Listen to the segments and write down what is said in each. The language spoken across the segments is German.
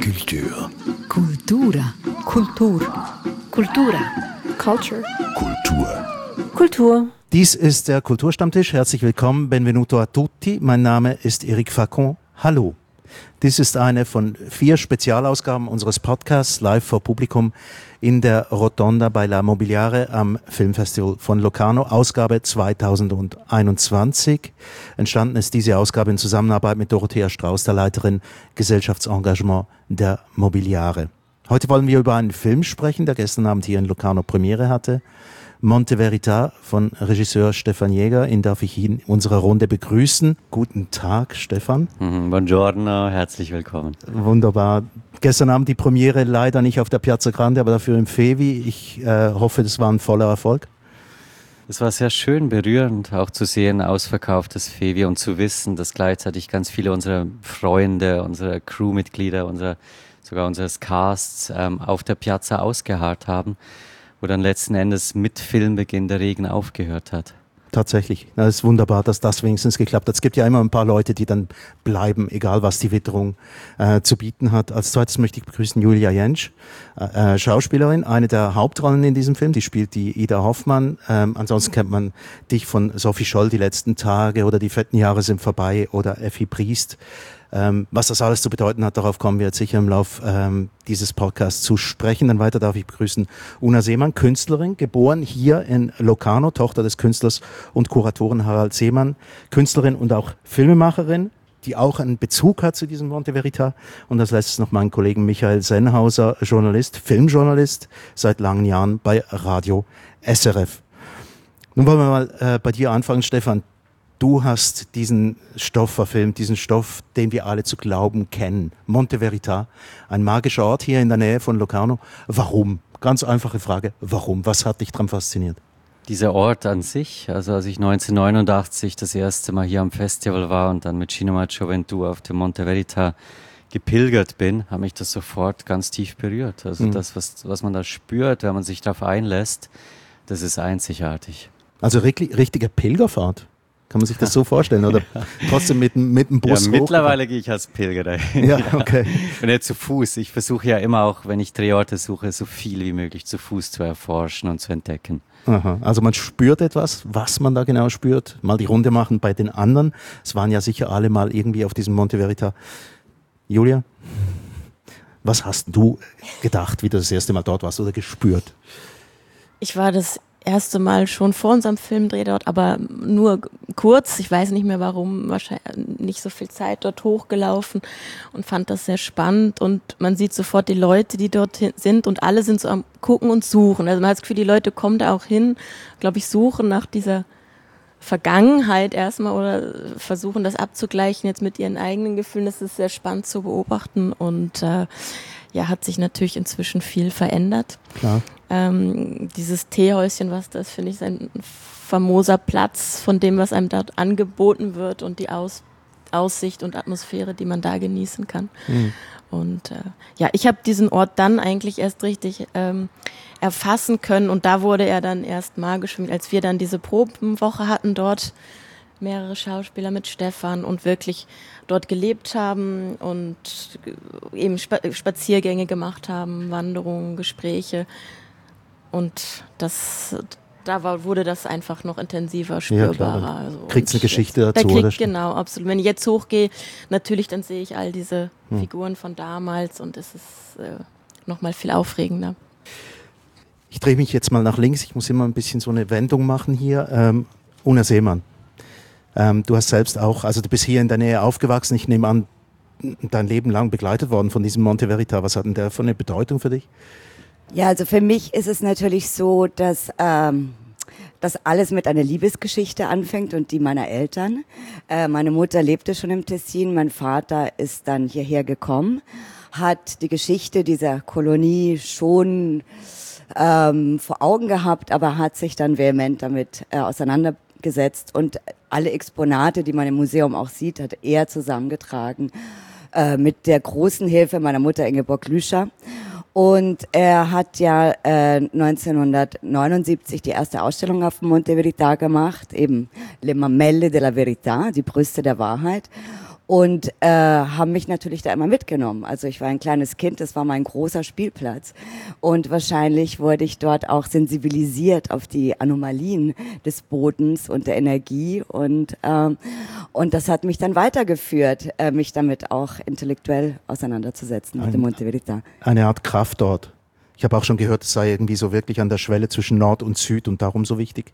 Kultur. Kultura. Kultur. Kultura. Culture. Kultur. Kultur. Dies ist der Kulturstammtisch. Herzlich willkommen. Benvenuto a tutti. Mein Name ist Eric Facon. Hallo. Dies ist eine von 4 Spezialausgaben unseres Podcasts live vor Publikum in der Rotonda bei La Mobiliare am Filmfestival von Locarno, Ausgabe 2021. Entstanden ist diese Ausgabe in Zusammenarbeit mit Dorothea Strauß, der Leiterin Gesellschaftsengagement der Mobiliare. Heute wollen wir über einen Film sprechen, der gestern Abend hier in Locarno Premiere hatte. Monte Verita von Regisseur Stefan Jäger. Ihn darf ich in unserer Runde begrüßen. Guten Tag, Stefan. Buongiorno, herzlich willkommen. Wunderbar. Gestern Abend die Premiere leider nicht auf der Piazza Grande, aber dafür im Fevi. Ich hoffe, das war ein voller Erfolg. Es war sehr schön berührend, auch zu sehen, ausverkauftes Fevi und zu wissen, dass gleichzeitig ganz viele unserer Freunde, unserer Crewmitglieder, sogar unseres Casts auf der Piazza ausgeharrt haben, wo dann letzten Endes mit Filmbeginn der Regen aufgehört hat. Tatsächlich. Das ist wunderbar, dass das wenigstens geklappt hat. Es gibt ja immer ein paar Leute, die dann bleiben, egal was die Witterung zu bieten hat. Als zweites möchte ich begrüßen Julia Jentsch, Schauspielerin, eine der Hauptrollen in diesem Film. Die spielt die Ida Hoffmann. Ansonsten kennt man dich von Sophie Scholl, Die letzten Tage oder Die fetten Jahre sind vorbei oder Effi Briest. Was das alles zu bedeuten hat, darauf kommen wir jetzt sicher im Lauf dieses Podcasts zu sprechen. Dann weiter darf ich begrüßen Una Seemann, Künstlerin, geboren hier in Locarno, Tochter des Künstlers und Kuratoren Harald Seemann, Künstlerin und auch Filmemacherin, die auch einen Bezug hat zu diesem Monte Verita. Und als letztes noch meinen Kollegen Michael Sennhauser, Journalist, Filmjournalist, seit langen Jahren bei Radio SRF. Nun wollen wir mal bei dir anfangen, Stefan. Du hast diesen Stoff verfilmt, diesen Stoff, den wir alle zu glauben kennen. Monte Verita, ein magischer Ort hier in der Nähe von Locarno. Warum? Ganz einfache Frage. Warum? Was hat dich daran fasziniert? Dieser Ort an sich, also als ich 1989 das erste Mal hier am Festival war und dann mit Cinema Gioventù auf dem Monte Verita gepilgert bin, hat mich das sofort ganz tief berührt. Also das, was man da spürt, wenn man sich darauf einlässt, das ist einzigartig. Also richtige Pilgerfahrt? Kann man sich das so vorstellen? Oder trotzdem mit dem Bus hoch? Mittlerweile gehe ich als Pilger. Ja, okay. Und nicht zu Fuß. Ich versuche ja immer auch, wenn ich Drehorte suche, so viel wie möglich zu Fuß zu erforschen und zu entdecken. Aha. Also man spürt etwas, was man da genau spürt. Mal die Runde machen bei den anderen. Es waren ja sicher alle mal irgendwie auf diesem Monte Verita. Julia, was hast du gedacht, wie du das erste Mal dort warst oder gespürt? Ich war das erste Mal schon vor unserem Filmdreh dort, aber nur kurz. Ich weiß nicht mehr warum, wahrscheinlich nicht so viel Zeit dort hochgelaufen und fand das sehr spannend. Und man sieht sofort die Leute, die dort sind und alle sind so am Gucken und Suchen. Also man hat das Gefühl, die Leute kommen da auch hin, glaube ich, suchen nach dieser Vergangenheit erstmal oder versuchen das abzugleichen jetzt mit ihren eigenen Gefühlen. Das ist sehr spannend zu beobachten und hat sich natürlich inzwischen viel verändert. Klar. Dieses Teehäuschen, was das, finde ich, ist ein famoser Platz von dem, was einem dort angeboten wird und die Aussicht und Atmosphäre, die man da genießen kann. Mhm. Und ich habe diesen Ort dann eigentlich erst richtig erfassen können und da wurde er dann erst magisch, als wir dann diese Probenwoche hatten dort, mehrere Schauspieler mit Stefan und wirklich dort gelebt haben und eben Spaziergänge gemacht haben, Wanderungen, Gespräche und wurde das einfach noch intensiver spürbarer. Ja, also kriegt eine Geschichte dazu. Genau, absolut. Wenn ich jetzt hochgehe, natürlich, dann sehe ich all diese Figuren von damals und es ist nochmal viel aufregender. Ich drehe mich jetzt mal nach links, ich muss immer ein bisschen so eine Wendung machen hier. Una Seemann. Du hast selbst auch, also du bist hier in der Nähe aufgewachsen, ich nehme an, dein Leben lang begleitet worden von diesem Monte Verita. Was hat denn der für eine Bedeutung für dich? Ja, also für mich ist es natürlich so, dass das alles mit einer Liebesgeschichte anfängt und die meiner Eltern. Meine Mutter lebte schon im Tessin, mein Vater ist dann hierher gekommen, hat die Geschichte dieser Kolonie schon vor Augen gehabt, aber hat sich dann vehement damit auseinandergesetzt und alle Exponate, die man im Museum auch sieht, hat er zusammengetragen mit der großen Hilfe meiner Mutter Ingeborg Lüscher. Und er hat ja 1979 die erste Ausstellung auf Monte Verita gemacht, eben Le Mamelle della Verità, die Brüste der Wahrheit. und haben mich natürlich da immer mitgenommen. Also ich war ein kleines Kind, das war mein großer Spielplatz und wahrscheinlich wurde ich dort auch sensibilisiert auf die Anomalien des Bodens und der Energie und das hat mich dann weitergeführt, mich damit auch intellektuell auseinanderzusetzen mit dem Monte Verita. Eine Art Kraft dort. Ich habe auch schon gehört, es sei irgendwie so wirklich an der Schwelle zwischen Nord und Süd und darum so wichtig.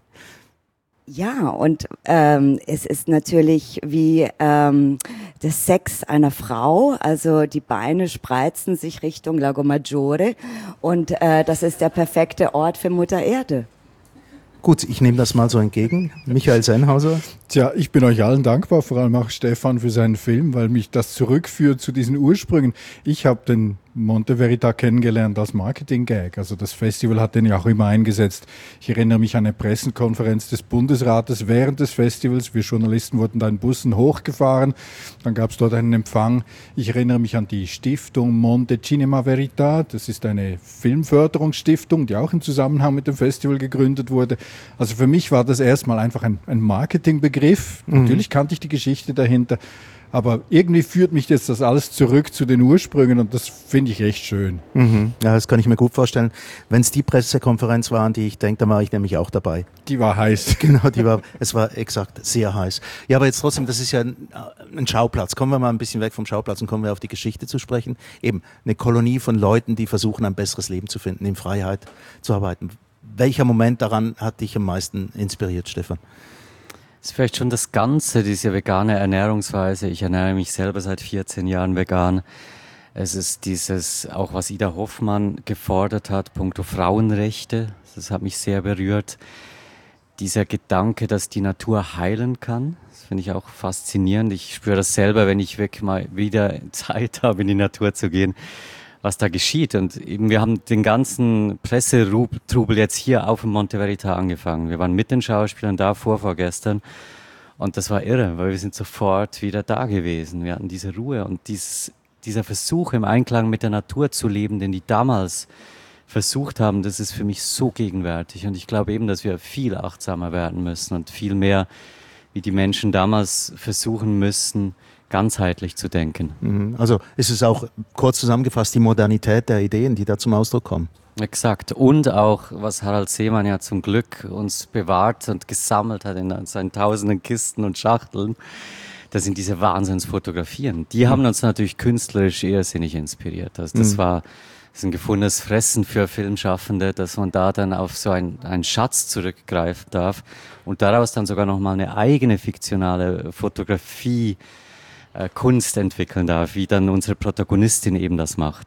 Ja, und es ist natürlich wie der Sex einer Frau, also die Beine spreizen sich Richtung Lago Maggiore und das ist der perfekte Ort für Mutter Erde. Gut, ich nehme das mal so entgegen. Michael Sennhauser. Tja, ich bin euch allen dankbar, vor allem auch Stefan für seinen Film, weil mich das zurückführt zu diesen Ursprüngen. Ich habe den Monte Verita kennengelernt als Marketing-Gag. Also das Festival hat den ja auch immer eingesetzt. Ich erinnere mich an eine Pressekonferenz des Bundesrates während des Festivals. Wir Journalisten wurden da in Bussen hochgefahren. Dann gab es dort einen Empfang. Ich erinnere mich an die Stiftung Monte Cinema Verita. Das ist eine Filmförderungsstiftung, die auch im Zusammenhang mit dem Festival gegründet wurde. Also für mich war das erstmal einfach ein Marketingbegriff. Natürlich kannte ich die Geschichte dahinter. Aber irgendwie führt mich jetzt das alles zurück zu den Ursprüngen und das finde ich echt schön. Mhm. Ja, das kann ich mir gut vorstellen. Wenn es die Pressekonferenz war, an die ich denke, dann war ich nämlich auch dabei. Die war heiß. Genau, es war exakt sehr heiß. Ja, aber jetzt trotzdem, das ist ja ein Schauplatz. Kommen wir mal ein bisschen weg vom Schauplatz und kommen wir auf die Geschichte zu sprechen. Eben eine Kolonie von Leuten, die versuchen, ein besseres Leben zu finden, in Freiheit zu arbeiten. Welcher Moment daran hat dich am meisten inspiriert, Stefan? Das ist vielleicht schon das Ganze, diese vegane Ernährungsweise. Ich ernähre mich selber seit 14 Jahren vegan. Es ist dieses, auch was Ida Hoffmann gefordert hat, puncto Frauenrechte. Das hat mich sehr berührt. Dieser Gedanke, dass die Natur heilen kann, das finde ich auch faszinierend. Ich spüre das selber, wenn ich wirklich mal wieder Zeit habe, in die Natur zu gehen, was da geschieht. Und eben, wir haben den ganzen Pressetrubel jetzt hier auf dem Monte Verita angefangen. Wir waren mit den Schauspielern da vorgestern und das war irre, weil wir sind sofort wieder da gewesen. Wir hatten diese Ruhe und dieser Versuch, im Einklang mit der Natur zu leben, den die damals versucht haben, das ist für mich so gegenwärtig. Und ich glaube eben, dass wir viel achtsamer werden müssen und viel mehr, wie die Menschen damals versuchen müssen, ganzheitlich zu denken. Also ist es auch kurz zusammengefasst die Modernität der Ideen, die da zum Ausdruck kommen. Exakt. Und auch, was Harald Seemann ja zum Glück uns bewahrt und gesammelt hat in seinen tausenden Kisten und Schachteln, das sind diese Wahnsinnsfotografien. Die haben uns natürlich künstlerisch irrsinnig inspiriert. Also das ist ein gefundenes Fressen für Filmschaffende, dass man da dann auf so einen Schatz zurückgreifen darf und daraus dann sogar nochmal eine eigene fiktionale Fotografie Kunst entwickeln darf, wie dann unsere Protagonistin eben das macht.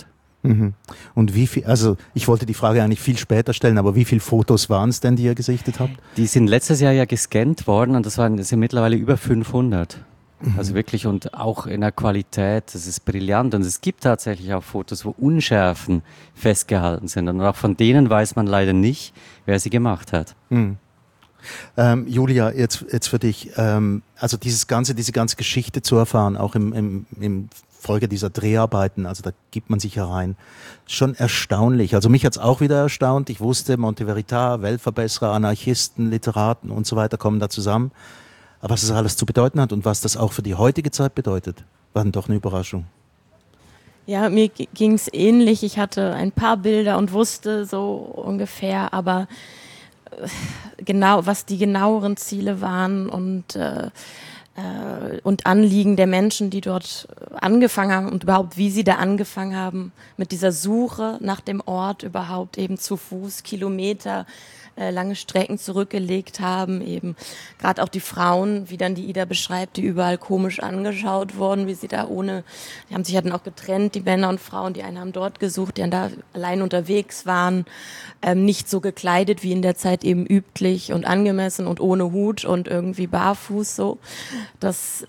Und wie viel, also ich wollte die Frage eigentlich viel später stellen, aber wie viele Fotos waren es denn, die ihr gesichtet habt? Die sind letztes Jahr ja gescannt worden und das sind mittlerweile über 500. Also wirklich und auch in der Qualität, das ist brillant und es gibt tatsächlich auch Fotos, wo Unschärfen festgehalten sind und auch von denen weiß man leider nicht, wer sie gemacht hat. Julia, jetzt für dich, also diese ganze Geschichte zu erfahren, auch im Folge dieser Dreharbeiten, also da gibt man sich herein, schon erstaunlich. Also mich hat's auch wieder erstaunt. Ich wusste, Monte Verita, Weltverbesserer, Anarchisten, Literaten und so weiter kommen da zusammen. Aber was das alles zu bedeuten hat und was das auch für die heutige Zeit bedeutet, war dann doch eine Überraschung. Ja, mir ging's ähnlich. Ich hatte ein paar Bilder und wusste so ungefähr, aber genau, was die genaueren Ziele waren und Anliegen der Menschen, die dort angefangen haben und überhaupt, wie sie da angefangen haben, mit dieser Suche nach dem Ort überhaupt eben zu Fuß, Kilometer, lange Strecken zurückgelegt haben, eben gerade auch die Frauen, wie dann die Ida beschreibt, die überall komisch angeschaut wurden, wie sie da die haben sich ja dann auch getrennt, die Männer und Frauen, die einen haben dort gesucht, die dann da allein unterwegs waren, nicht so gekleidet wie in der Zeit eben üblich und angemessen und ohne Hut und irgendwie barfuß so. Das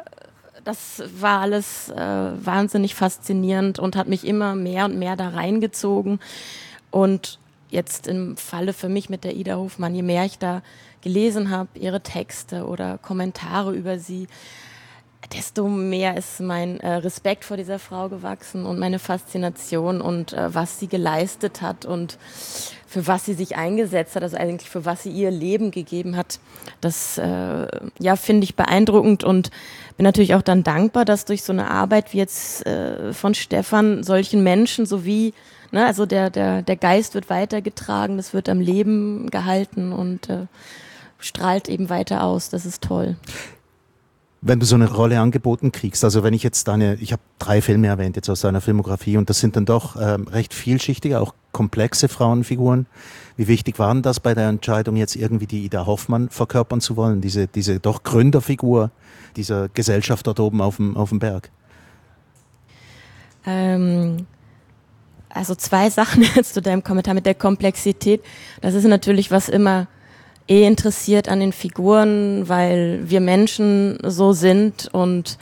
war alles wahnsinnig faszinierend und hat mich immer mehr und mehr da reingezogen und jetzt im Falle für mich mit der Ida Hoffmann, je mehr ich da gelesen habe, ihre Texte oder Kommentare über sie, desto mehr ist mein Respekt vor dieser Frau gewachsen und meine Faszination und was sie geleistet hat und für was sie sich eingesetzt hat, also eigentlich für was sie ihr Leben gegeben hat. Das finde ich beeindruckend und bin natürlich auch dann dankbar, dass durch so eine Arbeit wie jetzt von Stefan solchen Menschen sowie, ne, also der Geist wird weitergetragen, das wird am Leben gehalten und strahlt eben weiter aus. Das ist toll. Wenn du so eine Rolle angeboten kriegst, also wenn ich jetzt ich habe 3 Filme erwähnt jetzt aus deiner Filmografie und das sind dann doch recht vielschichtige, auch komplexe Frauenfiguren. Wie wichtig war denn das bei der Entscheidung, jetzt irgendwie die Ida Hoffmann verkörpern zu wollen, diese doch Gründerfigur dieser Gesellschaft dort oben auf dem Berg? Also 2 Sachen jetzt zu deinem Kommentar mit der Komplexität. Das ist natürlich was immer interessiert an den Figuren, weil wir Menschen so sind und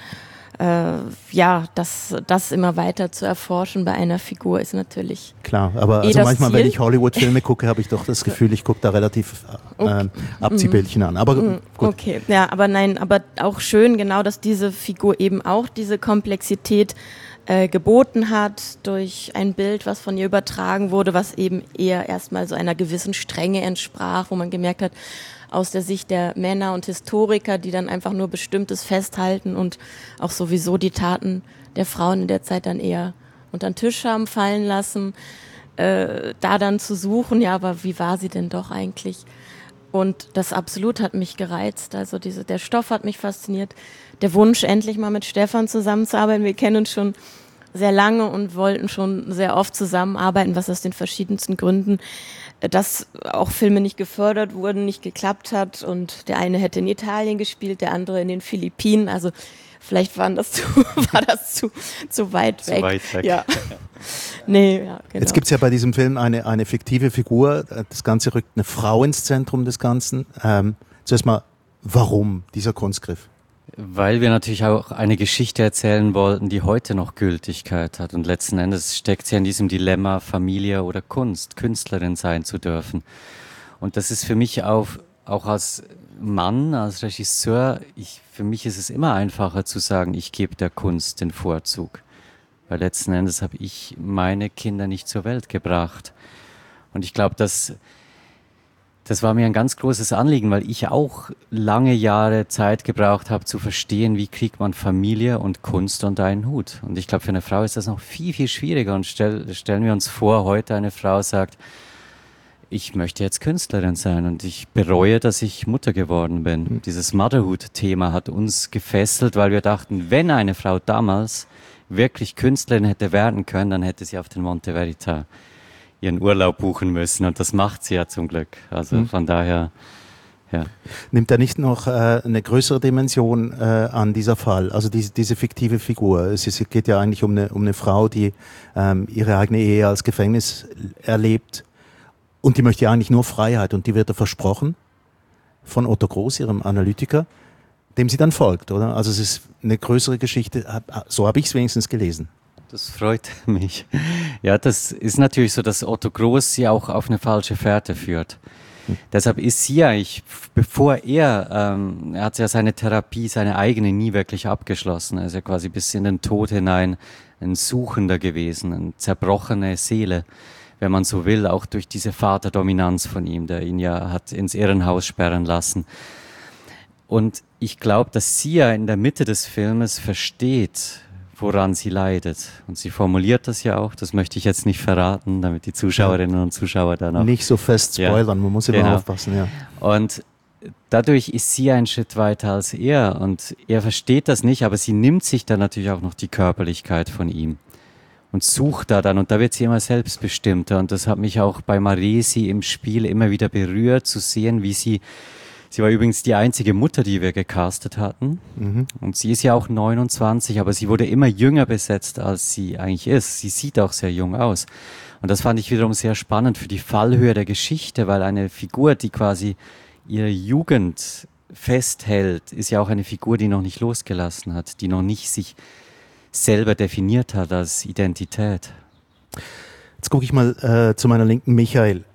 das immer weiter zu erforschen bei einer Figur ist natürlich klar, aber also manchmal, wenn ich Hollywood-Filme gucke, habe ich doch das Gefühl, ich gucke da relativ Abziehbildchen an. Aber gut. Okay, ja, aber auch schön, genau, dass diese Figur eben auch diese Komplexität geboten hat durch ein Bild, was von ihr übertragen wurde, was eben eher erstmal so einer gewissen Strenge entsprach, wo man gemerkt hat, aus der Sicht der Männer und Historiker, die dann einfach nur Bestimmtes festhalten und auch sowieso die Taten der Frauen in der Zeit dann eher unter den Tisch haben fallen lassen, da dann zu suchen, ja, aber wie war sie denn doch eigentlich? Und das absolut hat mich gereizt, also der Stoff hat mich fasziniert, der Wunsch, endlich mal mit Stefan zusammenzuarbeiten. Wir kennen uns schon sehr lange und wollten schon sehr oft zusammenarbeiten, was aus den verschiedensten Gründen, dass auch Filme nicht gefördert wurden, nicht geklappt hat und der eine hätte in Italien gespielt, der andere in den Philippinen, also vielleicht war das zu weit weg. Zu weit weg. Ja. Nee, ja, genau. Jetzt gibt es ja bei diesem Film eine fiktive Figur, das Ganze rückt eine Frau ins Zentrum des Ganzen. Zuerst mal, warum dieser Kunstgriff? Weil wir natürlich auch eine Geschichte erzählen wollten, die heute noch Gültigkeit hat. Und letzten Endes steckt sie in diesem Dilemma, Familie oder Kunst, Künstlerin sein zu dürfen. Und das ist für mich auch als Mann, als Regisseur, für mich ist es immer einfacher zu sagen, ich gebe der Kunst den Vorzug. Weil letzten Endes habe ich meine Kinder nicht zur Welt gebracht. Und ich glaube, das war mir ein ganz großes Anliegen, weil ich auch lange Jahre Zeit gebraucht habe, zu verstehen, wie kriegt man Familie und Kunst unter einen Hut. Und ich glaube, für eine Frau ist das noch viel, viel schwieriger. Und stellen wir uns vor, heute eine Frau sagt, ich möchte jetzt Künstlerin sein und ich bereue, dass ich Mutter geworden bin. Dieses Motherhood-Thema hat uns gefesselt, weil wir dachten, wenn eine Frau damals wirklich Künstlerin hätte werden können, dann hätte sie auf den Monte Verita ihren Urlaub buchen müssen und das macht sie ja zum Glück. Also von daher, ja. Nimmt er nicht noch eine größere Dimension an, dieser Fall? Also diese fiktive Figur. Es geht ja eigentlich um eine Frau, die ihre eigene Ehe als Gefängnis erlebt und die möchte ja eigentlich nur Freiheit und die wird ihr versprochen von Otto Groß, ihrem Analytiker, dem sie dann folgt, oder? Also es ist eine größere Geschichte, so habe ich es wenigstens gelesen. Das freut mich. Ja, das ist natürlich so, dass Otto Groß sie auch auf eine falsche Fährte führt. Deshalb ist sie eigentlich, bevor er hat ja seine Therapie, seine eigene, nie wirklich abgeschlossen. Er ist ja quasi bis in den Tod hinein ein Suchender gewesen, eine zerbrochene Seele, wenn man so will, auch durch diese Vaterdominanz von ihm, der ihn ja hat ins Irrenhaus sperren lassen. Und ich glaube, dass sie ja in der Mitte des Filmes versteht, woran sie leidet. Und sie formuliert das ja auch, das möchte ich jetzt nicht verraten, damit die Zuschauerinnen und Zuschauer dann auch... Nicht so fest spoilern, man muss immer aufpassen, ja. Und dadurch ist sie einen Schritt weiter als er und er versteht das nicht, aber sie nimmt sich dann natürlich auch noch die Körperlichkeit von ihm und sucht da dann und da wird sie immer selbstbestimmter und das hat mich auch bei Maresi im Spiel immer wieder berührt, zu sehen, wie sie war übrigens die einzige Mutter, die wir gecastet hatten. Und sie ist ja auch 29, aber sie wurde immer jünger besetzt, als sie eigentlich ist. Sie sieht auch sehr jung aus. Und das fand ich wiederum sehr spannend für die Fallhöhe der Geschichte, weil eine Figur, die quasi ihre Jugend festhält, ist ja auch eine Figur, die noch nicht losgelassen hat, die noch nicht sich selber definiert hat als Identität. Jetzt gucke ich mal zu meiner Linken, Michael.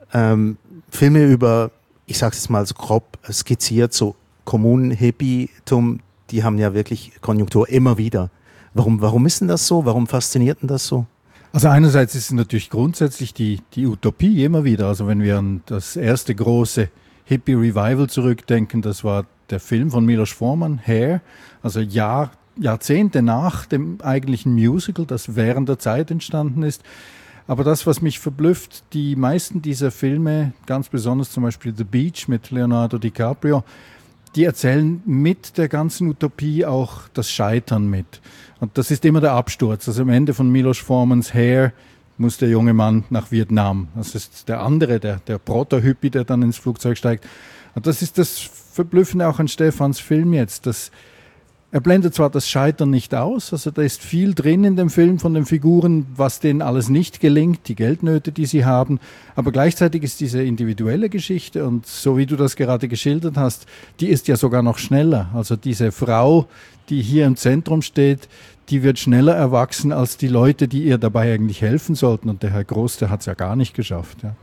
Filme über, ich sag's jetzt mal so grob skizziert, so Kommunen-Hippietum, die haben ja wirklich Konjunktur immer wieder. Warum ist denn das so? Warum fasziniert denn das so? Also einerseits ist es natürlich grundsätzlich die Utopie immer wieder. Also wenn wir an das erste große Hippie-Revival zurückdenken, das war der Film von Milos Forman, Hair, also Jahrzehnte nach dem eigentlichen Musical, das während der Zeit entstanden ist. Aber das, was mich verblüfft, die meisten dieser Filme, ganz besonders zum Beispiel The Beach mit Leonardo DiCaprio, die erzählen mit der ganzen Utopie auch das Scheitern mit. Und das ist immer der Absturz. Also am Ende von Milos Formans Hair muss der junge Mann nach Vietnam. Das ist der andere, der Proto-Hippie, der dann ins Flugzeug steigt. Und das ist das Verblüffende auch an Stefans Film jetzt, dass er blendet zwar das Scheitern nicht aus, also da ist viel drin in dem Film von den Figuren, was denen alles nicht gelingt, die Geldnöte, die sie haben, aber gleichzeitig ist diese individuelle Geschichte und so wie du das gerade geschildert hast, die ist ja sogar noch schneller. Also diese Frau, die hier im Zentrum steht, die wird schneller erwachsen als die Leute, die ihr dabei eigentlich helfen sollten und der Herr Groß, der hat es ja gar nicht geschafft. Ja.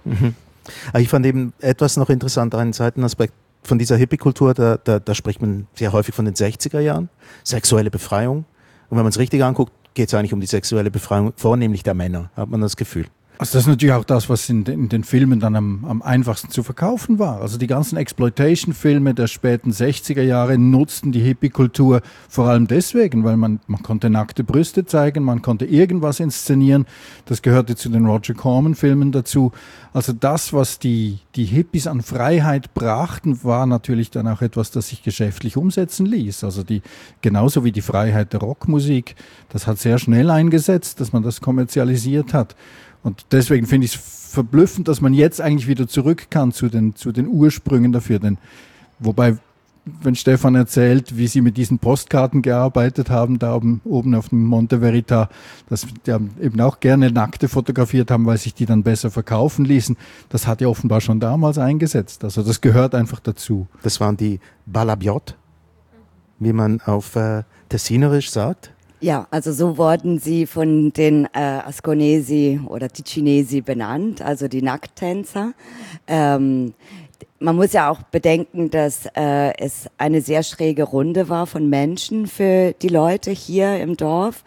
Ich fand eben etwas noch interessant, einen Seitenaspekt von dieser Hippie-Kultur, da spricht man sehr häufig von den 60er Jahren, sexuelle Befreiung. Und wenn man es richtig anguckt, geht es eigentlich um die sexuelle Befreiung, vornehmlich der Männer, hat man das Gefühl. Also das ist natürlich auch das, was in den Filmen dann am einfachsten zu verkaufen war. Also die ganzen Exploitation-Filme der späten 60er Jahre nutzten die Hippie-Kultur vor allem deswegen, weil man konnte nackte Brüste zeigen, man konnte irgendwas inszenieren. Das gehörte zu den Roger Corman-Filmen dazu. Also das, was die Hippies an Freiheit brachten, war natürlich dann auch etwas, das sich geschäftlich umsetzen ließ. Also genauso wie die Freiheit der Rockmusik, das hat sehr schnell eingesetzt, dass man das kommerzialisiert hat. Und deswegen finde ich es verblüffend, dass man jetzt eigentlich wieder zurück kann zu den Ursprüngen dafür. Denn wobei, wenn Stefan erzählt, wie sie mit diesen Postkarten gearbeitet haben, da oben auf dem Monte Verita, dass die eben auch gerne Nackte fotografiert haben, weil sich die dann besser verkaufen ließen, das hat ja offenbar schon damals eingesetzt. Also das gehört einfach dazu. Das waren die Balabiot, wie man auf Tessinerisch sagt. Ja, also so wurden sie von den Asconesi oder Ticinesi benannt, also die Nackttänzer. Man muss ja auch bedenken, dass es eine sehr schräge Runde war von Menschen für die Leute hier im Dorf.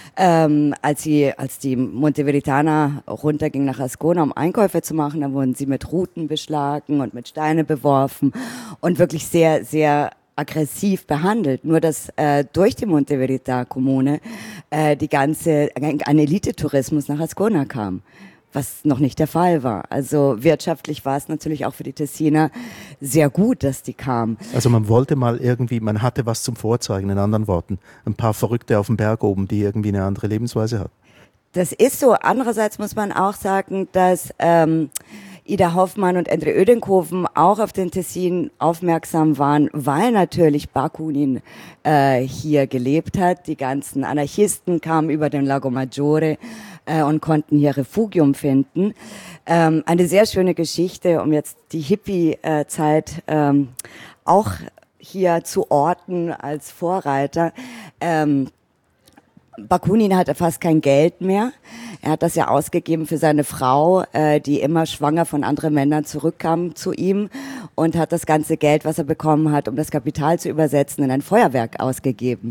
Als die Monteveritaner runterging nach Ascona, um Einkäufe zu machen, dann wurden sie mit Ruten beschlagen und mit Steine beworfen und wirklich sehr, sehr aggressiv behandelt. Nur dass durch die Monte Verita Kommune ein Elitetourismus nach Ascona kam, was noch nicht der Fall war. Also wirtschaftlich war es natürlich auch für die Tessiner sehr gut, dass die kamen. Also man wollte mal irgendwie, man hatte was zum Vorzeigen, in anderen Worten. Ein paar Verrückte auf dem Berg oben, die irgendwie eine andere Lebensweise hatten. Das ist so. Andererseits muss man auch sagen, dass Ida Hoffmann und Endre Ödenkoven auch auf den Tessin aufmerksam waren, weil natürlich Bakunin hier gelebt hat. Die ganzen Anarchisten kamen über den Lago Maggiore und konnten hier Refugium finden. Eine sehr schöne Geschichte, um jetzt die Hippie-Zeit auch hier zu orten als Vorreiter. Bakunin hatte fast kein Geld mehr. Er hat das ja ausgegeben für seine Frau, die immer schwanger von anderen Männern zurückkam zu ihm und hat das ganze Geld, was er bekommen hat, um das Kapital zu übersetzen, in ein Feuerwerk ausgegeben.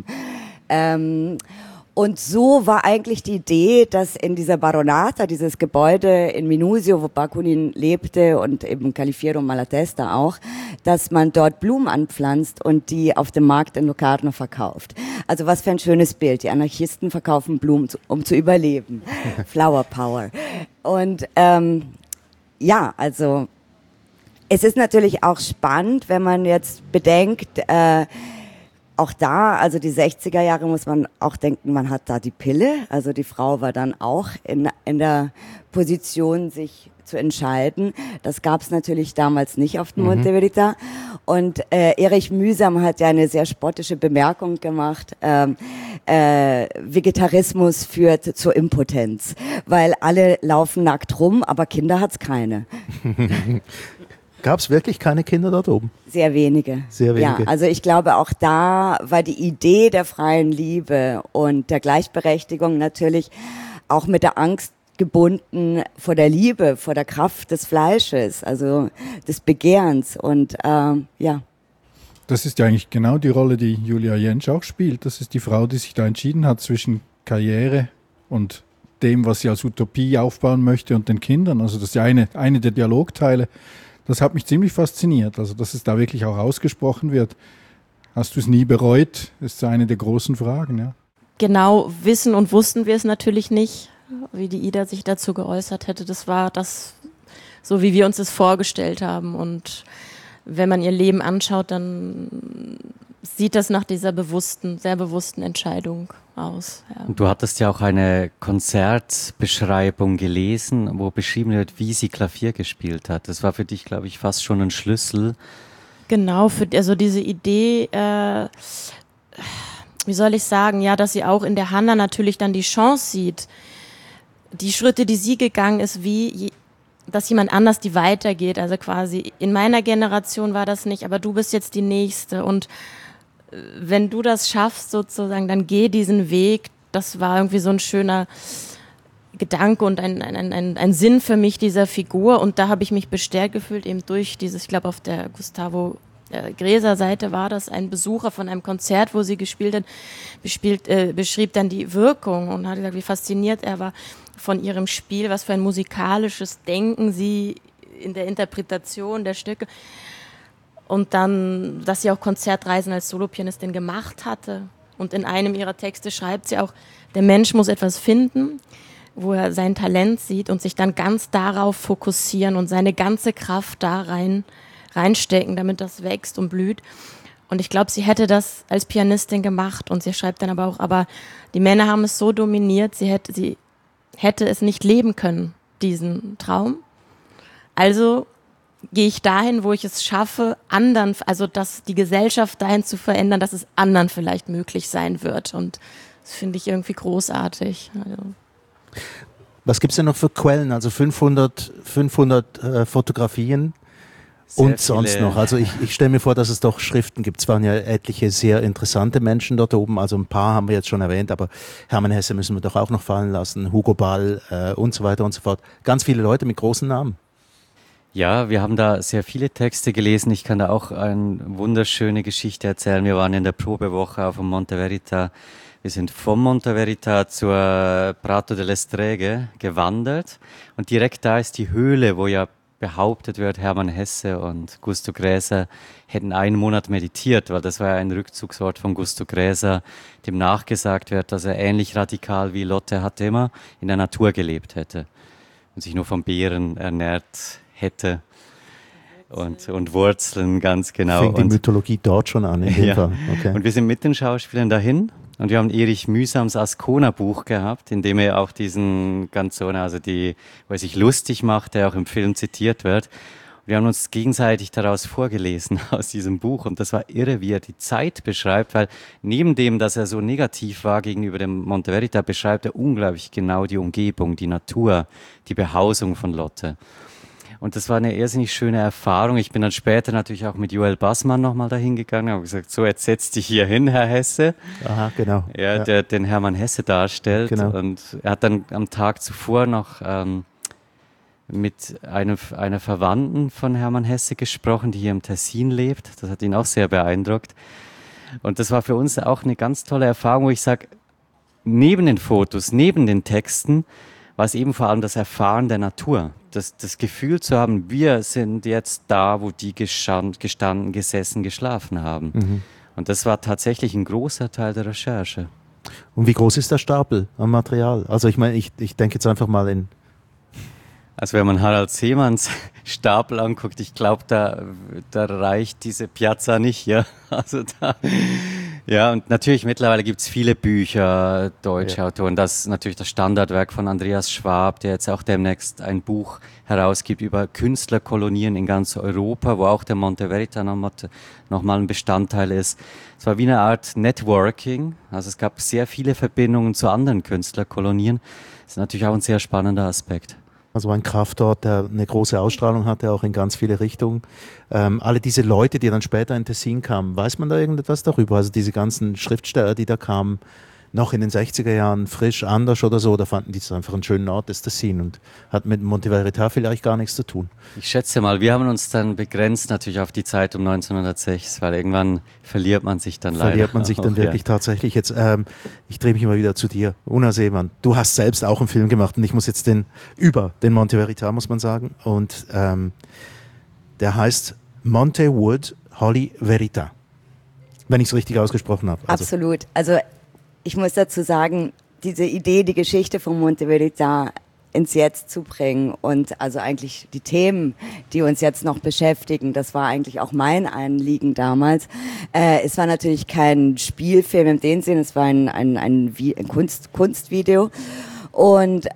Und so war eigentlich die Idee, dass in dieser Baronata, dieses Gebäude in Minusio, wo Bakunin lebte und eben Califiero Malatesta auch, dass man dort Blumen anpflanzt und die auf dem Markt in Locarno verkauft. Also was für ein schönes Bild. Die Anarchisten verkaufen Blumen, um zu überleben. Flower Power. Und ja, also es ist natürlich auch spannend, wenn man jetzt bedenkt, auch da, also die 60er Jahre muss man auch denken, man hat da die Pille. Also die Frau war dann auch in der Position, sich zu entscheiden. Das gab es natürlich damals nicht auf dem Monte Verita. Und Erich Mühsam hat ja eine sehr spottische Bemerkung gemacht, Vegetarismus führt zur Impotenz, weil alle laufen nackt rum, aber Kinder hat's keine. Gab es wirklich keine Kinder dort oben? Sehr wenige. Sehr wenige. Ja, also ich glaube, auch da war die Idee der freien Liebe und der Gleichberechtigung natürlich auch mit der Angst gebunden vor der Liebe, vor der Kraft des Fleisches, also des Begehrens und ja. Das ist ja eigentlich genau die Rolle, die Julia Jentsch auch spielt. Das ist die Frau, die sich da entschieden hat zwischen Karriere und dem, was sie als Utopie aufbauen möchte und den Kindern. Also das ist ja eine der Dialogteile. Das hat mich ziemlich fasziniert, also dass es da wirklich auch ausgesprochen wird. Hast du es nie bereut? Ist eine der großen Fragen, ja. Genau wissen und wussten wir es natürlich nicht, wie die Ida sich dazu geäußert hätte. Das war das, so wie wir uns das vorgestellt haben. Und wenn man ihr Leben anschaut, dann sieht das nach dieser sehr bewussten Entscheidung aus. Ja. Du hattest ja auch eine Konzertbeschreibung gelesen, wo beschrieben wird, wie sie Klavier gespielt hat. Das war für dich, glaube ich, fast schon ein Schlüssel. Genau, also diese Idee, wie soll ich sagen, ja, dass sie auch in der Hanna natürlich dann die Chance sieht, die Schritte, die sie gegangen ist, dass jemand anders die weitergeht. Also quasi in meiner Generation war das nicht, aber du bist jetzt die Nächste. Und wenn du das schaffst sozusagen, dann geh diesen Weg. Das war irgendwie so ein schöner Gedanke und ein Sinn für mich dieser Figur. Und da habe ich mich bestärkt gefühlt, eben durch dieses, ich glaube auf der Gustavo Gräser Seite war das ein Besucher von einem Konzert, wo sie gespielt hat, beschrieb dann die Wirkung und hat gesagt, wie fasziniert er war von ihrem Spiel, was für ein musikalisches Denken sie in der Interpretation der Stücke und dann, dass sie auch Konzertreisen als Solopianistin gemacht hatte. Und in einem ihrer Texte schreibt sie auch, der Mensch muss etwas finden, wo er sein Talent sieht und sich dann ganz darauf fokussieren und seine ganze Kraft da reinstecken, damit das wächst und blüht. Und ich glaube, sie hätte das als Pianistin gemacht und sie schreibt dann aber auch, aber die Männer haben es so dominiert, sie hätte es nicht leben können, diesen Traum. Also gehe ich dahin, wo ich es schaffe, anderen, also dass die Gesellschaft dahin zu verändern, dass es anderen vielleicht möglich sein wird. Und das finde ich irgendwie großartig. Also. Was gibt es denn noch für Quellen? Also 500 Fotografien und sonst noch. Also ich stelle mir vor, dass es doch Schriften gibt. Es waren ja etliche sehr interessante Menschen dort oben. Also ein paar haben wir jetzt schon erwähnt, aber Hermann Hesse müssen wir doch auch noch fallen lassen. Hugo Ball und so weiter und so fort. Ganz viele Leute mit großen Namen. Ja, wir haben da sehr viele Texte gelesen. Ich kann da auch eine wunderschöne Geschichte erzählen. Wir waren in der Probewoche auf dem Monte Verita. Wir sind vom Monte Verita zur Prato delle Streghe gewandert und direkt da ist die Höhle, wo ja behauptet wird, Hermann Hesse und Gusto Gräser hätten einen Monat meditiert, weil das war ja ein Rückzugsort von Gusto Gräser, dem nachgesagt wird, dass er ähnlich radikal wie Lotte Hatema in der Natur gelebt hätte und sich nur von Beeren ernährt hätte und Wurzeln, ganz genau. Fängt die Mythologie dort schon an, in dem Fall. Okay. Und wir sind mit den Schauspielern dahin und wir haben Erich Mühsams Ascona-Buch gehabt, in dem er auch diesen Canzone, also wo er sich lustig macht, der auch im Film zitiert wird. Und wir haben uns gegenseitig daraus vorgelesen aus diesem Buch und das war irre, wie er die Zeit beschreibt, weil neben dem, dass er so negativ war gegenüber dem Monte Verita, beschreibt er unglaublich genau die Umgebung, die Natur, die Behausung von Lotte. Und das war eine irrsinnig schöne Erfahrung. Ich bin dann später natürlich auch mit Joel Bassmann nochmal dahin gegangen und habe gesagt, so, jetzt setz dich hier hin, Herr Hesse. Aha, genau. Ja, der den Hermann Hesse darstellt. Genau. Und er hat dann am Tag zuvor noch mit einer Verwandten von Hermann Hesse gesprochen, die hier im Tessin lebt. Das hat ihn auch sehr beeindruckt. Und das war für uns auch eine ganz tolle Erfahrung, wo ich sage, neben den Fotos, neben den Texten, war es eben vor allem das Erfahren der Natur. Das Gefühl zu haben, wir sind jetzt da, wo die gestanden, gesessen, geschlafen haben. Mhm. Und das war tatsächlich ein großer Teil der Recherche. Und wie groß ist der Stapel am Material? Also ich meine, ich denke jetzt einfach mal in... Also wenn man Harald Seemanns Stapel anguckt, ich glaube, da reicht diese Piazza nicht, ja. Also ja, und natürlich mittlerweile gibt's viele Bücher, deutsche Autoren. Das ist natürlich das Standardwerk von Andreas Schwab, der jetzt auch demnächst ein Buch herausgibt über Künstlerkolonien in ganz Europa, wo auch der Monte Verita nochmal ein Bestandteil ist. Es war wie eine Art Networking, also es gab sehr viele Verbindungen zu anderen Künstlerkolonien. Das ist natürlich auch ein sehr spannender Aspekt. Also ein Kraftort, der eine große Ausstrahlung hatte, auch in ganz viele Richtungen. Alle diese Leute, die dann später in Tessin kamen, weiß man da irgendetwas darüber? Also diese ganzen Schriftsteller, die da kamen, noch in den 60er Jahren frisch, anders oder so, da fanden die es einfach einen schönen Ort, das Tessin, und hat mit Monte Verità vielleicht gar nichts zu tun. Ich schätze mal, wir haben uns dann begrenzt natürlich auf die Zeit um 1906, weil irgendwann verliert man sich dann leider. Verliert man sich dann wirklich tatsächlich. Jetzt, ich drehe mich mal wieder zu dir. Una Seemann, du hast selbst auch einen Film gemacht und ich muss jetzt über den Monte Verità, muss man sagen, und der heißt Monte Wood Holly Verità. Wenn ich es richtig ausgesprochen habe. Absolut. Also ich muss dazu sagen, diese Idee, die Geschichte von Monte Verità ins Jetzt zu bringen und also eigentlich die Themen, die uns jetzt noch beschäftigen, das war eigentlich auch mein Anliegen damals. Es war natürlich kein Spielfilm in dem Sinne, es war ein Kunstvideo und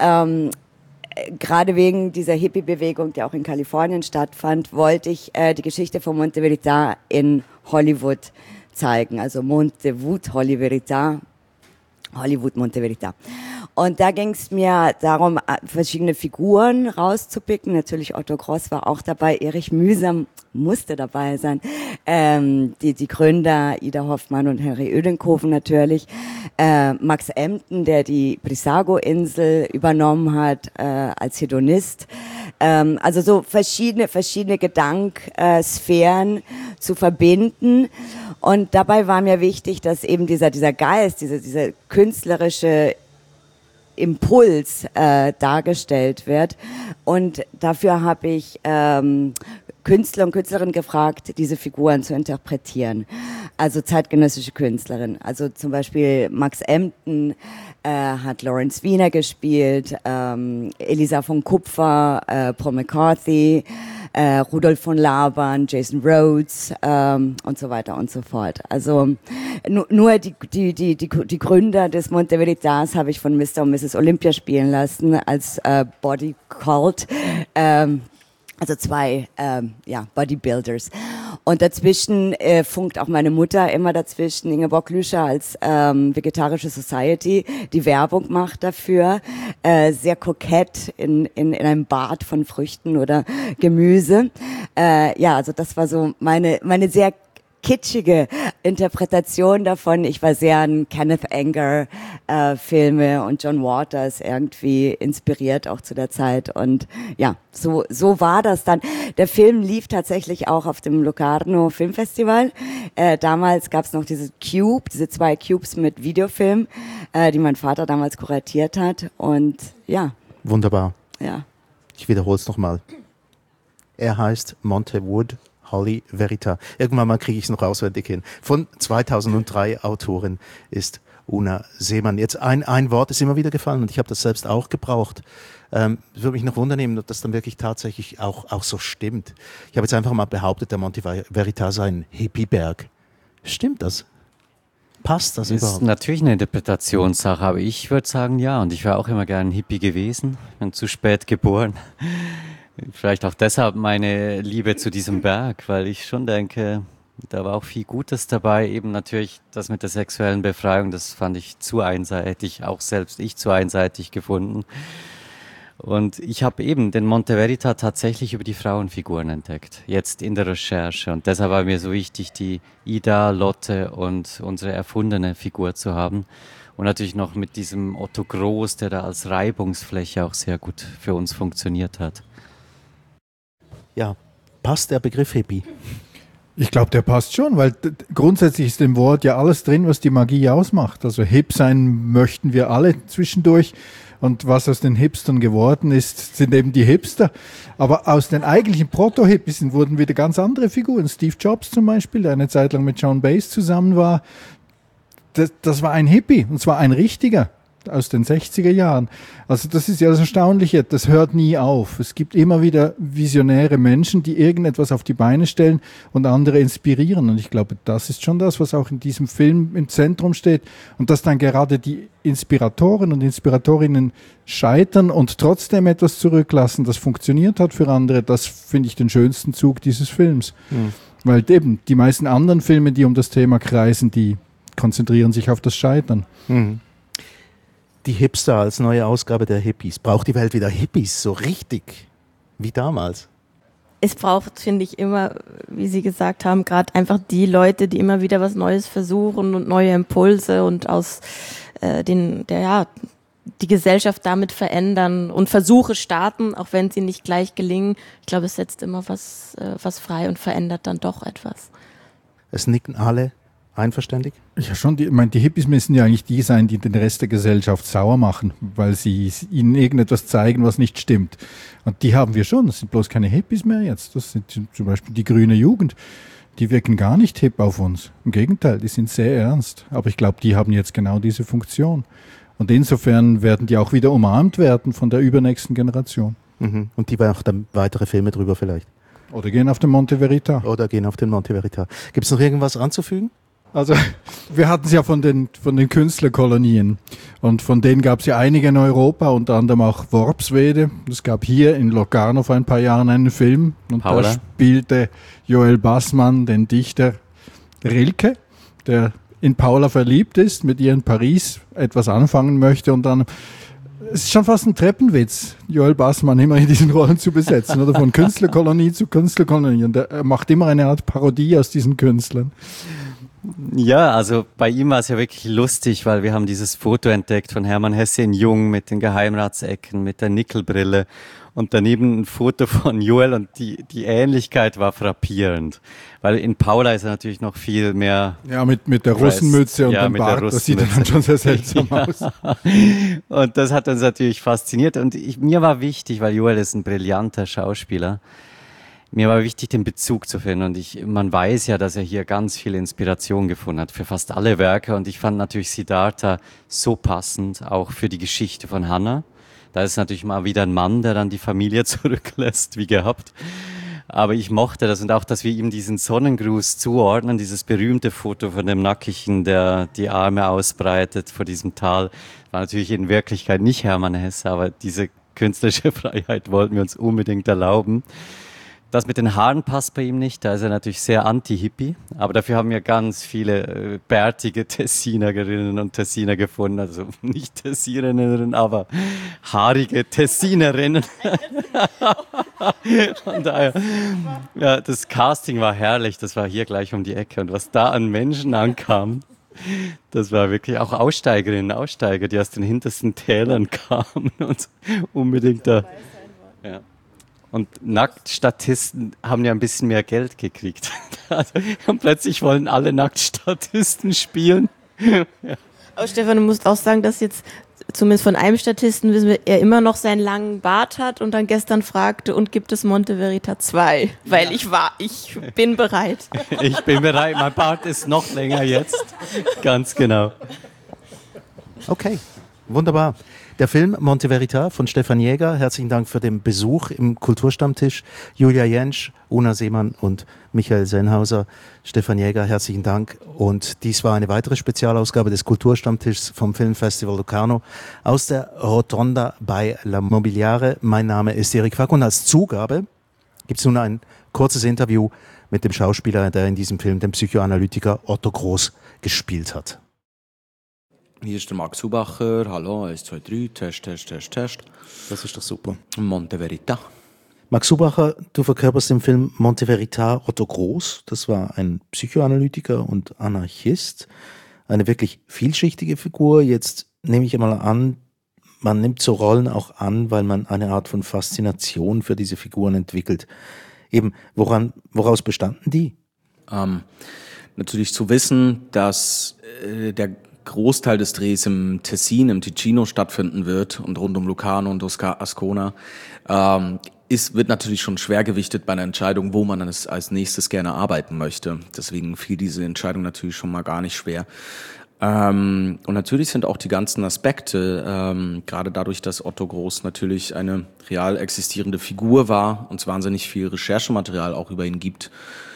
gerade wegen dieser Hippie-Bewegung, die auch in Kalifornien stattfand, wollte ich die Geschichte von Monte Verità in Hollywood zeigen, also Monte Wood Holly Verità, Hollywood Monte Verità. Und da ging es mir darum, verschiedene Figuren rauszupicken. Natürlich Otto Gross war auch dabei, Erich Mühsam musste dabei sein, die Gründer Ida Hoffmann und Henry Oedenkoven natürlich, Max Emden, der die Brissago-Insel übernommen hat als Hedonist. Also so verschiedene Gedanksphären zu verbinden. Und dabei war mir wichtig, dass eben dieser Geist, dieser künstlerische Impuls dargestellt wird. Und dafür habe ich Künstler und Künstlerinnen gefragt, diese Figuren zu interpretieren. Also zeitgenössische Künstlerinnen. Also zum Beispiel Max Emden hat Lawrence Wiener gespielt, Elisa von Kupfer, Paul McCarthy, Rudolf von Laban, Jason Rhodes und so weiter und so fort. Also nur die Gründer des Monte Veritas habe ich von Mr. und Mrs. Olympia spielen lassen als Body Cult. Also zwei Bodybuilders. Und dazwischen funkt auch meine Mutter immer dazwischen, Ingeborg Lüscher als Vegetarische Society, die Werbung macht dafür, sehr kokett in einem Bad von Früchten oder Gemüse. Also das war so meine sehr kitschige Interpretation davon. Ich war sehr an Kenneth Anger Filme und John Waters irgendwie inspiriert auch zu der Zeit, und ja, so war das dann. Der Film lief tatsächlich auch auf dem Locarno Filmfestival. Damals gab es noch diese 2 Cubes mit Videofilm, die mein Vater damals kuratiert hat, und ja. Wunderbar. Ja. Ich wiederhole es nochmal. Er heißt Monte Wood Holly Verità. Irgendwann mal kriege ich es noch auswendig hin. Von 2003 Autorin ist Una Seemann. Jetzt ein Wort ist immer wieder gefallen und ich habe das selbst auch gebraucht. Würde mich noch wundern, ob das dann wirklich tatsächlich auch so stimmt. Ich habe jetzt einfach mal behauptet, der Monte Verità sei ein Hippieberg. Stimmt das? Passt das überhaupt? Das ist natürlich eine Interpretationssache, aber ich würde sagen, ja. Und ich war auch immer gern ein Hippie gewesen. Bin zu spät geboren. Vielleicht auch deshalb meine Liebe zu diesem Berg, weil ich schon denke, da war auch viel Gutes dabei. Eben natürlich das mit der sexuellen Befreiung, das fand ich zu einseitig, auch selbst ich zu einseitig gefunden. Und ich habe eben den Monte Verità tatsächlich über die Frauenfiguren entdeckt, jetzt in der Recherche. Und deshalb war mir so wichtig, die Ida, Lotte und unsere erfundene Figur zu haben. Und natürlich noch mit diesem Otto Groß, der da als Reibungsfläche auch sehr gut für uns funktioniert hat. Ja, passt der Begriff Hippie? Ich glaube, der passt schon, weil grundsätzlich ist im Wort ja alles drin, was die Magie ausmacht. Also hip sein möchten wir alle zwischendurch. Und was aus den Hipstern geworden ist, sind eben die Hipster. Aber aus den eigentlichen Proto-Hippies wurden wieder ganz andere Figuren. Steve Jobs zum Beispiel, der eine Zeit lang mit Joan Baez zusammen war. Das war ein Hippie, und zwar ein richtiger. Aus den 60er Jahren. Also das ist ja das Erstaunliche, das hört nie auf. Es gibt immer wieder visionäre Menschen, die irgendetwas auf die Beine stellen und andere inspirieren. Und ich glaube, das ist schon das, was auch in diesem Film im Zentrum steht. Und dass dann gerade die Inspiratoren und Inspiratorinnen scheitern und trotzdem etwas zurücklassen, das funktioniert hat für andere, das finde ich den schönsten Zug dieses Films. Mhm. Weil eben die meisten anderen Filme, die um das Thema kreisen, die konzentrieren sich auf das Scheitern. Mhm. Die Hipster als neue Ausgabe der Hippies. Braucht die Welt wieder Hippies, so richtig wie damals? Es braucht, finde ich, immer, wie Sie gesagt haben, gerade einfach die Leute, die immer wieder was Neues versuchen und neue Impulse und aus die Gesellschaft damit verändern und Versuche starten, auch wenn sie nicht gleich gelingen. Ich glaube, es setzt immer was frei und verändert dann doch etwas. Es nicken alle einverständig? Ja, schon. Die Hippies müssen ja eigentlich die sein, die den Rest der Gesellschaft sauer machen, weil sie ihnen irgendetwas zeigen, was nicht stimmt. Und die haben wir schon. Das sind bloß keine Hippies mehr jetzt. Das sind zum Beispiel die grüne Jugend. Die wirken gar nicht hip auf uns. Im Gegenteil, die sind sehr ernst. Aber ich glaube, die haben jetzt genau diese Funktion. Und insofern werden die auch wieder umarmt werden von der übernächsten Generation. Mhm. Und die machen dann weitere Filme drüber vielleicht? Oder gehen auf den Monte Verita. Gibt es noch irgendwas anzufügen? Also wir hatten es ja von den Künstlerkolonien und von denen gab es ja einige in Europa, unter anderem auch Worpswede. Es gab hier in Locarno vor ein paar Jahren einen Film und Paula. da spielte Joel Bassmann den Dichter Rilke, der in Paula verliebt ist, mit ihr in Paris etwas anfangen möchte und dann, es ist schon fast ein Treppenwitz, Joel Bassmann immer in diesen Rollen zu besetzen, oder von Künstlerkolonie zu Künstlerkolonie, und er macht immer eine Art Parodie aus diesen Künstlern. Ja, also bei ihm war es ja wirklich lustig, weil wir haben dieses Foto entdeckt von Hermann Hesse in Jung mit den Geheimratsecken, mit der Nickelbrille und daneben ein Foto von Joel und die Ähnlichkeit war frappierend, weil in Paula ist er natürlich noch viel mehr... Ja, mit der Russenmütze und dem Bart, das sieht dann schon sehr seltsam aus. Und das hat uns natürlich fasziniert und mir war wichtig, weil Joel ist ein brillanter Schauspieler, mir war wichtig, den Bezug zu finden und man weiß ja, dass er hier ganz viel Inspiration gefunden hat für fast alle Werke und ich fand natürlich Siddhartha so passend, auch für die Geschichte von Hannah. Da ist natürlich mal wieder ein Mann, der dann die Familie zurücklässt, wie gehabt. Aber ich mochte das und auch, dass wir ihm diesen Sonnengruß zuordnen, dieses berühmte Foto von dem Nackigen, der die Arme ausbreitet vor diesem Tal, war natürlich in Wirklichkeit nicht Hermann Hesse, aber diese künstlerische Freiheit wollten wir uns unbedingt erlauben. Das mit den Haaren passt bei ihm nicht, da ist er natürlich sehr anti-Hippie, aber dafür haben wir ganz viele bärtige Tessinerinnen und Tessiner gefunden, also nicht Tessinerinnen, aber haarige Tessinerinnen. Von daher, ja, das Casting war herrlich, das war hier gleich um die Ecke und was da an Menschen ankam, das war wirklich auch Aussteigerinnen, Aussteiger, die aus den hintersten Tälern kamen und unbedingt da... Ja. Und Nacktstatisten haben ja ein bisschen mehr Geld gekriegt. Und plötzlich wollen alle Nacktstatisten spielen. Ja. Aber Stefan, du musst auch sagen, dass jetzt zumindest von einem Statisten wissen wir, er immer noch seinen langen Bart hat und dann gestern fragte, und gibt es Monte Verita 2? Weil ich bin bereit. Ich bin bereit, mein Bart ist noch länger jetzt. Ganz genau. Okay, wunderbar. Der Film Monte Verita von Stefan Jäger. Herzlichen Dank für den Besuch im Kulturstammtisch. Julia Jentsch, Una Seemann und Michael Sennhauser. Stefan Jäger, herzlichen Dank. Und dies war eine weitere Spezialausgabe des Kulturstammtischs vom Filmfestival Locarno aus der Rotonda bei La Mobiliare. Mein Name ist Erik Fack und als Zugabe gibt es nun ein kurzes Interview mit dem Schauspieler, der in diesem Film den Psychoanalytiker Otto Groß gespielt hat. Hier ist der Max Hubacher, hallo, 1, 2, 3, Test. Das ist doch super. Monte Verita. Max Hubacher, du verkörperst im Film Monte Verita Otto Groß. Das war ein Psychoanalytiker und Anarchist. Eine wirklich vielschichtige Figur. Jetzt nehme ich einmal an, man nimmt so Rollen auch an, weil man eine Art von Faszination für diese Figuren entwickelt. Eben, woraus bestanden die? Natürlich zu wissen, dass der Großteil des Drehs im Tessin, im Ticino stattfinden wird und rund um Locarno und Ascona, wird natürlich schon schwergewichtet bei einer Entscheidung, wo man als nächstes gerne arbeiten möchte. Deswegen fiel diese Entscheidung natürlich schon mal gar nicht schwer. Und natürlich sind auch die ganzen Aspekte, gerade dadurch, dass Otto Groß natürlich eine real existierende Figur war und es wahnsinnig viel Recherchematerial auch über ihn gibt,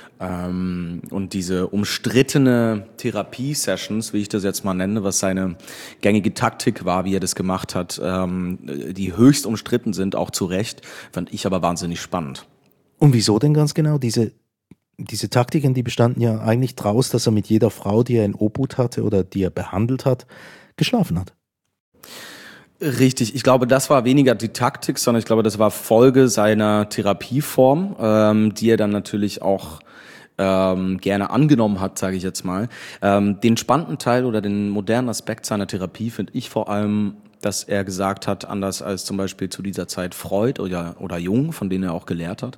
und diese umstrittene Therapie-Sessions, wie ich das jetzt mal nenne, was seine gängige Taktik war, wie er das gemacht hat, die höchst umstritten sind, auch zu Recht, fand ich aber wahnsinnig spannend. Und wieso denn ganz genau? Diese Taktiken, die bestanden ja eigentlich daraus, dass er mit jeder Frau, die er in Obhut hatte oder die er behandelt hat, geschlafen hat. Richtig, ich glaube, das war weniger die Taktik, sondern ich glaube, das war Folge seiner Therapieform, die er dann natürlich auch gerne angenommen hat, sage ich jetzt mal. Den spannenden Teil oder den modernen Aspekt seiner Therapie finde ich vor allem, dass er gesagt hat, anders als zum Beispiel zu dieser Zeit Freud oder Jung, von denen er auch gelehrt hat,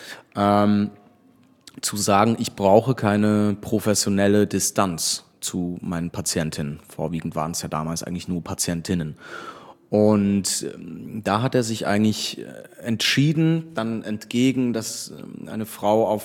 zu sagen, ich brauche keine professionelle Distanz zu meinen Patientinnen. Vorwiegend waren es ja damals eigentlich nur Patientinnen. Und da hat er sich eigentlich entschieden, dann entgegen, dass eine Frau auf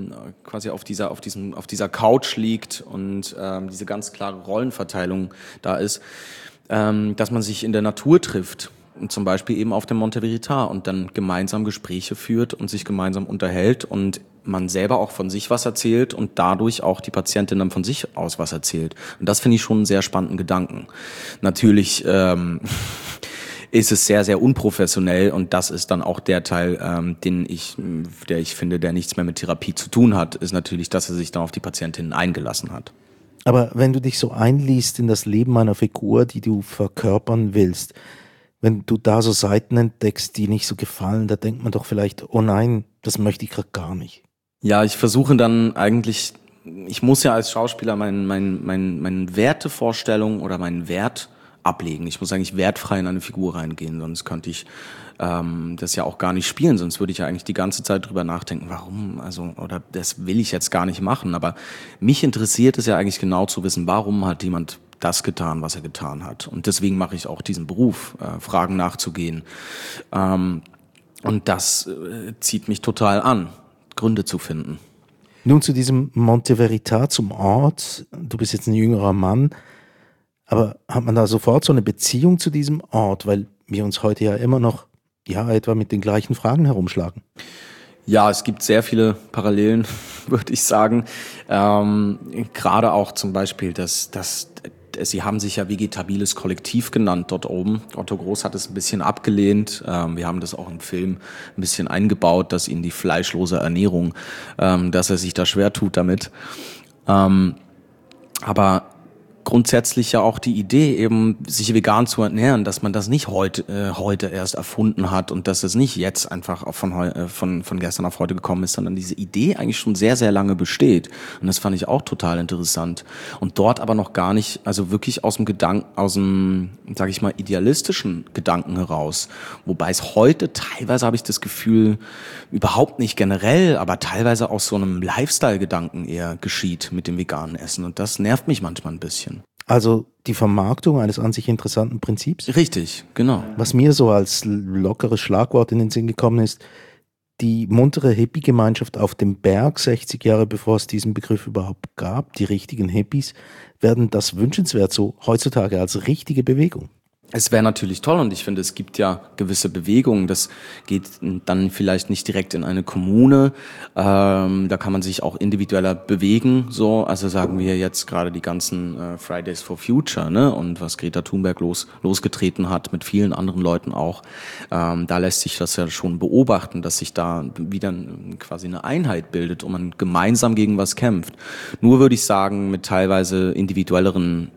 dieser Couch liegt und diese ganz klare Rollenverteilung da ist, dass man sich in der Natur trifft. Und zum Beispiel eben auf dem Monte Veritas und dann gemeinsam Gespräche führt und sich gemeinsam unterhält und man selber auch von sich was erzählt und dadurch auch die Patientin dann von sich aus was erzählt. Und das finde ich schon einen sehr spannenden Gedanken. Natürlich ist es sehr, sehr unprofessionell und das ist dann auch der Teil, der ich finde, der nichts mehr mit Therapie zu tun hat, ist natürlich, dass er sich dann auf die Patientinnen eingelassen hat. Aber wenn du dich so einliest in das Leben einer Figur, die du verkörpern willst, wenn du da so Seiten entdeckst, die nicht so gefallen, da denkt man doch vielleicht, oh nein, das möchte ich gerade gar nicht. Ja, ich versuche dann eigentlich, ich muss ja als Schauspieler meine Wertevorstellung oder meinen Wert ablegen. Ich muss eigentlich wertfrei in eine Figur reingehen, sonst könnte ich das ja auch gar nicht spielen, sonst würde ich ja eigentlich die ganze Zeit drüber nachdenken, warum, oder das will ich jetzt gar nicht machen. Aber mich interessiert es ja eigentlich genau zu wissen, warum hat jemand das getan, was er getan hat. Und deswegen mache ich auch diesen Beruf, Fragen nachzugehen. Und das zieht mich total an, Gründe zu finden. Nun zu diesem Monte Veritas, zum Ort. Du bist jetzt ein jüngerer Mann, aber hat man da sofort so eine Beziehung zu diesem Ort, weil wir uns heute ja immer noch etwa mit den gleichen Fragen herumschlagen? Ja, es gibt sehr viele Parallelen, würde ich sagen. Gerade auch zum Beispiel, dass Sie haben sich ja vegetabiles Kollektiv genannt dort oben. Otto Groß hat es ein bisschen abgelehnt. Wir haben das auch im Film ein bisschen eingebaut, dass ihn die fleischlose Ernährung, dass er sich da schwer tut damit. Aber grundsätzlich ja auch die Idee, eben sich vegan zu ernähren, dass man das nicht heute erst erfunden hat und dass es nicht jetzt einfach von gestern auf heute gekommen ist, sondern diese Idee eigentlich schon sehr, sehr lange besteht. Und das fand ich auch total interessant. Und dort aber noch gar nicht, also wirklich aus dem, sag ich mal, idealistischen Gedanken heraus. Wobei es heute teilweise, habe ich das Gefühl, überhaupt nicht generell, aber teilweise aus so einem Lifestyle-Gedanken eher geschieht mit dem veganen Essen. Und das nervt mich manchmal ein bisschen. Also die Vermarktung eines an sich interessanten Prinzips? Richtig, genau. Was mir so als lockeres Schlagwort in den Sinn gekommen ist, die muntere Hippie-Gemeinschaft auf dem Berg, 60 Jahre bevor es diesen Begriff überhaupt gab, die richtigen Hippies, werden das wünschenswert so heutzutage als richtige Bewegung. Es wäre natürlich toll und ich finde, es gibt ja gewisse Bewegungen, das geht dann vielleicht nicht direkt in eine Kommune, da kann man sich auch individueller bewegen, so, also sagen wir jetzt gerade die ganzen Fridays for Future, ne, und was Greta Thunberg losgetreten hat, mit vielen anderen Leuten auch, da lässt sich das ja schon beobachten, dass sich da wieder quasi eine Einheit bildet und man gemeinsam gegen was kämpft. Nur würde ich sagen, mit teilweise individuelleren,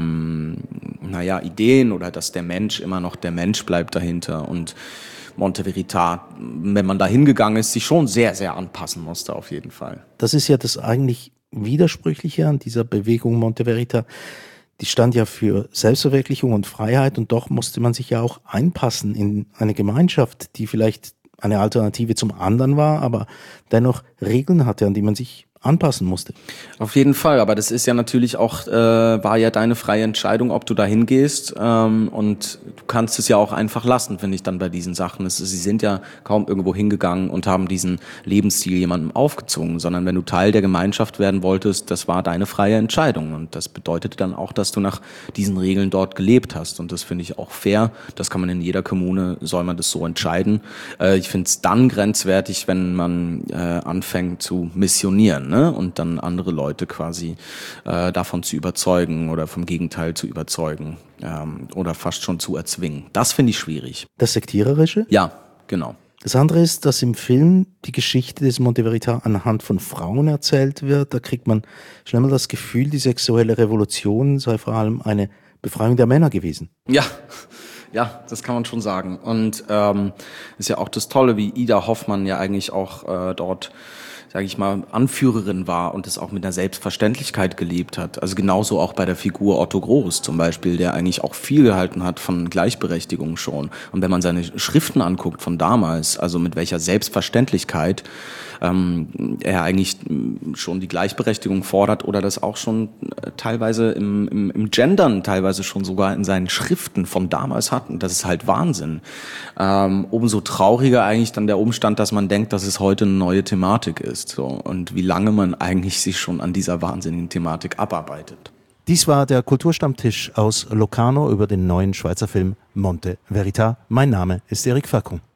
Ideen oder dass der Mensch immer noch der Mensch bleibt dahinter und Monte Veritas, wenn man da hingegangen ist, sich schon sehr, sehr anpassen musste auf jeden Fall. Das ist ja das eigentlich Widersprüchliche an dieser Bewegung Monte Veritas. Die stand ja für Selbstverwirklichung und Freiheit und doch musste man sich ja auch einpassen in eine Gemeinschaft, die vielleicht eine Alternative zum anderen war, aber dennoch Regeln hatte, an die man sich anpassen musste. Auf jeden Fall, aber das ist ja natürlich auch, war ja deine freie Entscheidung, ob du da hingehst, und du kannst es ja auch einfach lassen, finde ich dann bei diesen Sachen. Sie sind ja kaum irgendwo hingegangen und haben diesen Lebensstil jemandem aufgezwungen, sondern wenn du Teil der Gemeinschaft werden wolltest, das war deine freie Entscheidung und das bedeutete dann auch, dass du nach diesen Regeln dort gelebt hast und das finde ich auch fair, das kann man in jeder Kommune, soll man das so entscheiden. Ich finde es dann grenzwertig, wenn man anfängt zu missionieren, ne? Und dann andere Leute quasi davon zu überzeugen oder vom Gegenteil zu überzeugen oder fast schon zu erzwingen. Das finde ich schwierig. Das Sektiererische? Ja, genau. Das andere ist, dass im Film die Geschichte des Monte Veritas anhand von Frauen erzählt wird. Da kriegt man schnell mal das Gefühl, die sexuelle Revolution sei vor allem eine Befreiung der Männer gewesen. Ja, das kann man schon sagen. Und ist ja auch das Tolle, wie Ida Hoffmann ja eigentlich auch dort sage ich mal, Anführerin war und es auch mit einer Selbstverständlichkeit gelebt hat. Also genauso auch bei der Figur Otto Groß zum Beispiel, der eigentlich auch viel gehalten hat von Gleichberechtigung schon. Und wenn man seine Schriften anguckt von damals, also mit welcher Selbstverständlichkeit er eigentlich schon die Gleichberechtigung fordert oder das auch schon teilweise im Gendern, teilweise schon sogar in seinen Schriften von damals hat. Und das ist halt Wahnsinn. Umso trauriger eigentlich dann der Umstand, dass man denkt, dass es heute eine neue Thematik ist. So. Und wie lange man eigentlich sich schon an dieser wahnsinnigen Thematik abarbeitet. Dies war der Kulturstammtisch aus Locarno über den neuen Schweizer Film Monte Verita. Mein Name ist Eric Facon.